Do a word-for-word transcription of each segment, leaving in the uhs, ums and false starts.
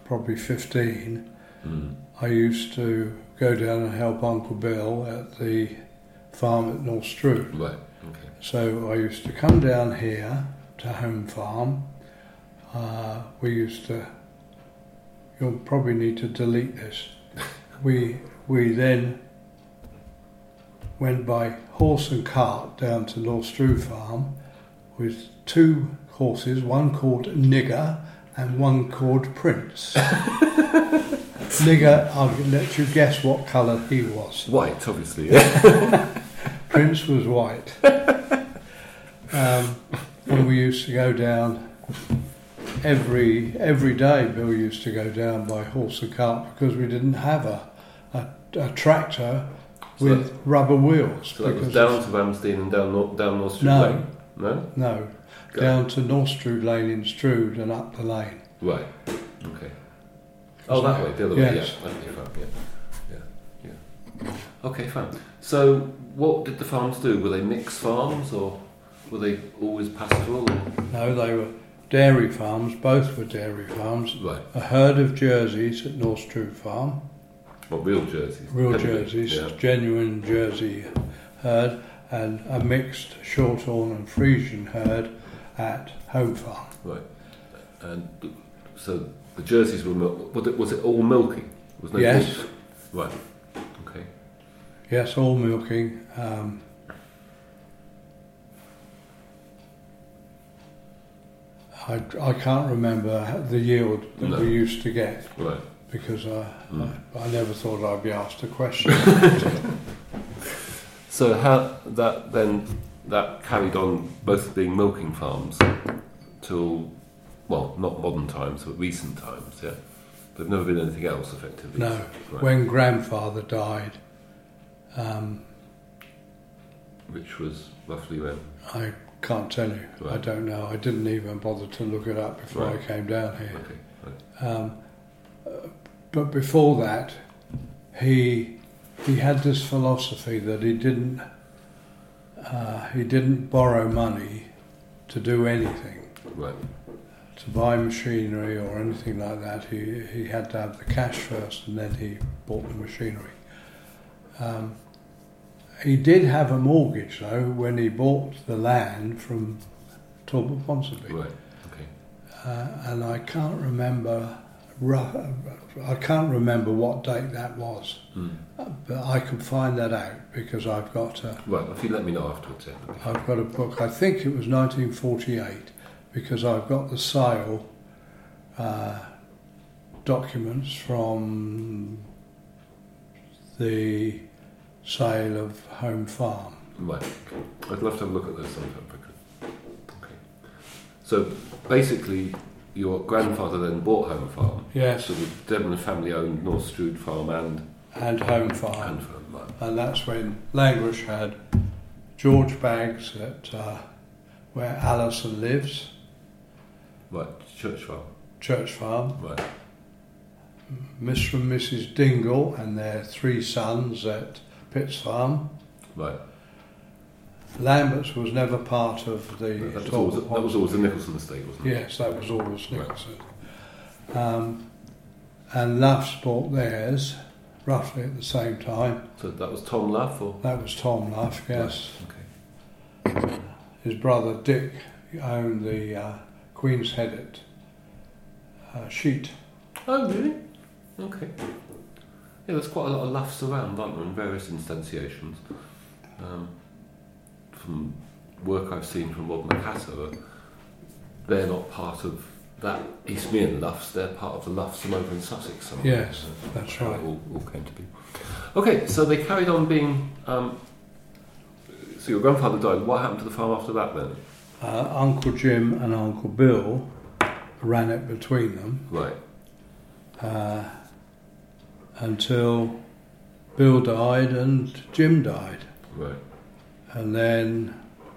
probably fifteen, Mm. I used to go down and help Uncle Bill at the farm at North Strood. Right. Okay. So I used to come down here to Home Farm. Uh, we used to. You'll probably need to delete this. we we then went by horse and cart down to North Strood Farm with two horses, one called Nigger and one called Prince. Nigger, I'll let you guess what colour he was. White, obviously. Yeah. Prince was white. Um, and we used to go down every every day. Bill used to go down by horse and cart because we didn't have a a, a tractor So with that- rubber wheels. So that was because down to Ramsden and down North, down North Street No. Lane? No? no, Go. down to North Strood Lane in Strood and up the lane. Right. Okay. Oh, that way, the other way, Yes. yeah. Okay, fine, yeah. Yeah, yeah. Okay, fine. So, what did the farms do? Were they mixed farms, or were they always pastoral? Or? No, they were dairy farms. Both were dairy farms. Right. A herd of Jerseys at North Strood Farm. What, real jerseys? Real Pedigree, Jerseys, Yeah. genuine Jersey herd, and a mixed Shorthorn and Frisian herd at Home Farm. Right. And th- so the jerseys were mil- was it was it all milking? Was no Yes. milk? Right. Okay. Yes, all milking. Um, I, I can't remember the yield that No. we used to get Right. because uh, Mm. I, I never thought I'd be asked a question. So how that then that carried on both being milking farms till well not modern times but recent times, yeah. There've never been anything else effectively. No, Right. when grandfather died, um, Which was roughly when. I can't tell you. I Right. don't know. I didn't even bother to look it up before Right. I came down here. Okay. Right. Um, uh, but before that, he he had this philosophy that he didn't uh, he didn't borrow money to do anything, Right. to buy machinery or anything like that. He he had to have the cash first, and then he bought the machinery. Um, he did have a mortgage though when he bought the land from Talbot Ponsonby. Right. Okay. Uh, and I can't remember. ru- I can't remember what date that was, Hmm. uh, but I could find that out because I've got a, Right. If you let me know afterwards, yeah. Okay. I've got a book. I think it was nineteen forty-eight because I've got the sale uh, documents from the sale of Home Farm. Right. Okay. I'd love to have a look at those sometime. Okay. Okay. So basically, your grandfather then bought Home Farm. Yes, So the Devon family owned North Strood Farm and and Home Farm. and Farm. Right. And that's when Langrish had George Baggs at uh, where Alison lives, Right. Church Farm. Church Farm, Right. Mister and Missus Dingle and their three sons at Pitts Farm. Right. Lambert's was never part of the That was, Talbot always, that was Ponsonby. always the Nicholson estate, wasn't it? Yes, that was always Nicholson. Um, and Luff's bought theirs roughly at the same time. So that was Tom Luff, or? That was Tom Luff, yes. Right. Okay. His brother Dick owned the uh, Queen's Head at uh, Sheet. Oh, really? Okay. Yeah, there's quite a lot of Luffs around, aren't there, in various instantiations. Um, from work I've seen from Rob Macatta, they're not part of that Eastmead Luffs, they're part of the Luffs from over in Sussex somewhere. Yes, So that's how right. it all, all came to be. Okay, so they carried on being... Um, so your grandfather died. What happened to the farm after that then? Uh, Uncle Jim and Uncle Bill ran it between them Right. uh, until Bill died and Jim died. Right. And then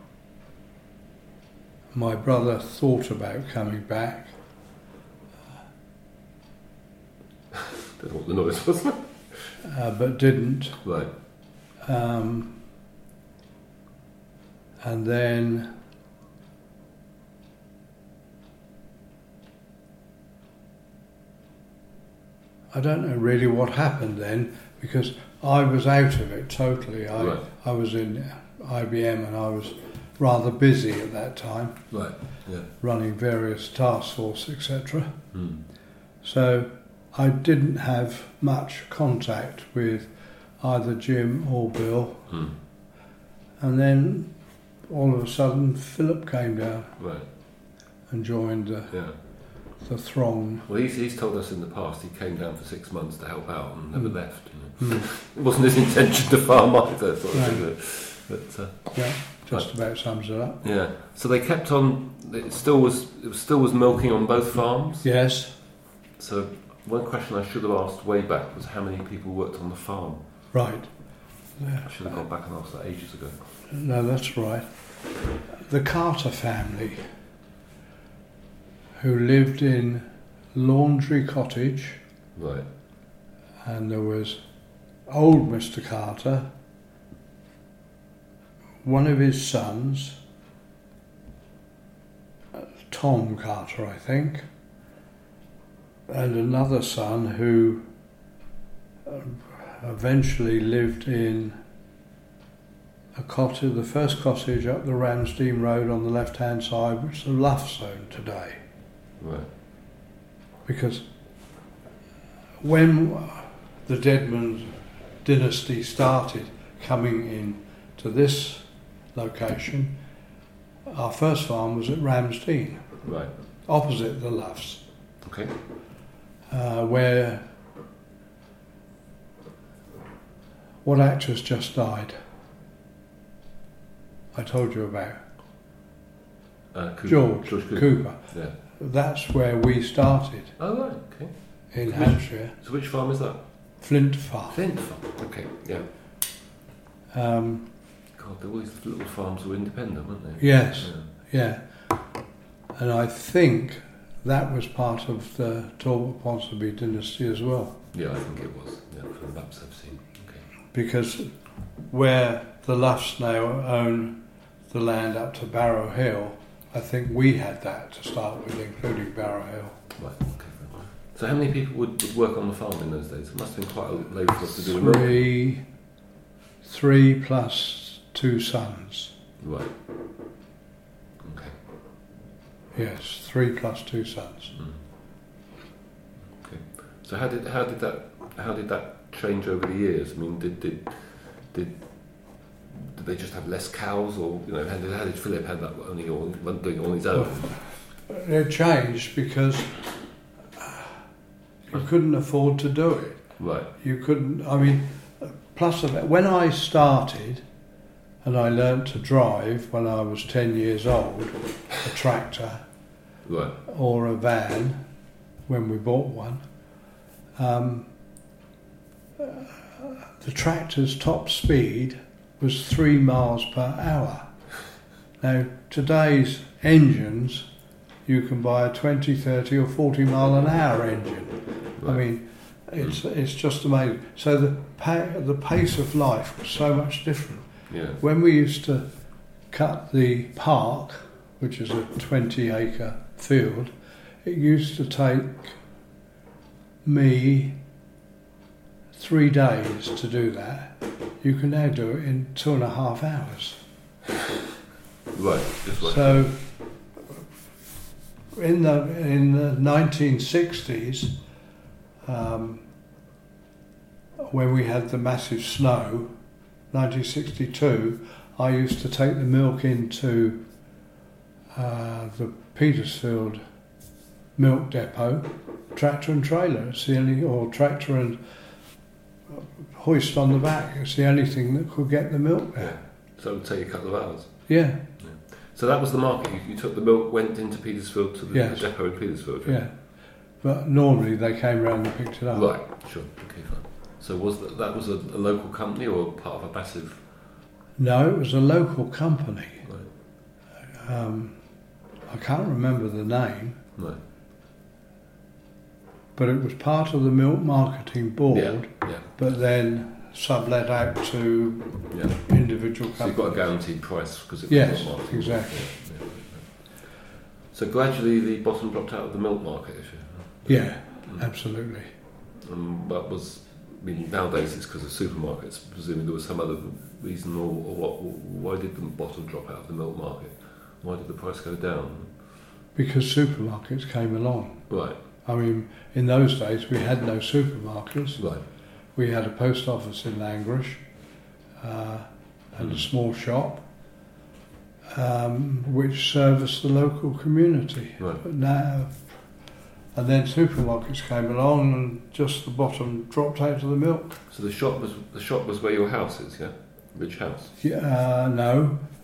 my brother thought about coming back. Don't know what the noise was. Uh, but didn't. Right. Um, and then I don't know really what happened then, because I was out of it totally. I Right. I was in I B M and I was rather busy at that time, Right. Yeah. running various task force, et cetera. Mm. So I didn't have much contact with either Jim or Bill. Mm. And then all of a sudden Philip came down Right. and joined the, Yeah. the throng. Well, he's, he's told us in the past he came down for six months to help out and never Mm. left. You know. Mm. It wasn't his intention to farm either, sort of No. thing. But uh, Yeah, just about sums it up. yeah, so they kept on. It still was. It was still was milking on both farms. Yes, So one question I should have asked way back was how many people worked on the farm. right. Yeah. I should have gone back and asked that ages ago. No, that's right. The Carter family, who lived in Laundry Cottage, Right. and there was old Mister Carter, one of his sons, uh, Tom Carter, I think, and another son who uh, eventually lived in a cottage, the first cottage up the Ramsden Road on the left-hand side, which is the Luff Zone today. Right. Because when the Deadman dynasty started coming in to this location, our first farm was at Ramsden, Right. opposite the Luffs, Okay. uh, where what actress just died? I told you about Uh, Cooper. George, George Cooper. Cooper. Yeah. That's where we started Oh right. Okay. in Which- Hampshire, So which farm is that? Flint Farm. Flint farm. Okay. Yeah. Um, God, all these little farms were independent, weren't they? yes, Yeah. yeah. And I think that was part of the Talbot Ponsonby dynasty as well, Yeah, I think it was. Yeah, from the maps I've seen. Okay. because where the Luffs now own the land up to Barrow Hill, I think we had that to start with, including Barrow Hill. Right. Okay. Fine. So how many people would, would work on the farm in those days? It must have been quite a load for us to do. the milk. Three, three plus two sons. Right. Okay. Yes, three plus two sons. Mm. Okay. So how did how did that how did that change over the years? I mean, did did did did they just have less cows, or you know, how did, how did Philip have that only on, doing it on his own? It changed because you couldn't afford to do it. Right. You couldn't, I mean, plus of it, when I started and I learnt to drive when I was ten years old, a tractor Right. or a van, when we bought one, um, the tractor's top speed was three miles per hour. Now, today's engines, you can buy a twenty, thirty or forty mile an hour engine. I Right. mean, it's it's just amazing. So the pa- the pace of life was so much different. Yeah. When we used to cut the park, which is a twenty acre field, it used to take me three days to do that. You can now do it in two and a half hours. Right. Just right. So in the in the nineteen sixties, um, when we had the massive snow, nineteen sixty-two, I used to take the milk into uh, the Petersfield milk depot, tractor and trailer. It's the only, or tractor and hoist on the back. It's the only thing that could get the milk Yeah. there. So it would take a couple of hours. Yeah, So that was the market. You, you took the milk, went into Petersfield to the, Yes. the depot in Petersfield. yeah. But normally they came round and picked it up. Right. Sure. Okay. Fine. So was that, that was a, a local company or part of a massive? No, it was a local company. Right. Um, I can't remember the name, No. but it was part of the milk marketing board, Yeah. Yeah. but then sublet out to Yeah. individual So you companies. got a guaranteed price because it was Yes, milk market. exactly. Yeah, yeah, yeah. So gradually the bottom dropped out of the milk market issue. Yeah, Mm. absolutely. And that was, I mean, nowadays it's because of supermarkets. Presumably there was some other reason, or, or what? Why did the bottle drop out of the milk market? Why did the price go down? Because supermarkets came along. Right. I mean, in those days we had no supermarkets. Right. We had a post office in Langrish uh, and mm. a small shop um, which serviced the local community. Right. But now, and then supermarkets came along and just the bottom dropped out of the milk. So the shop was the shop was where your house is, yeah? Ridge House? Yeah, uh, no,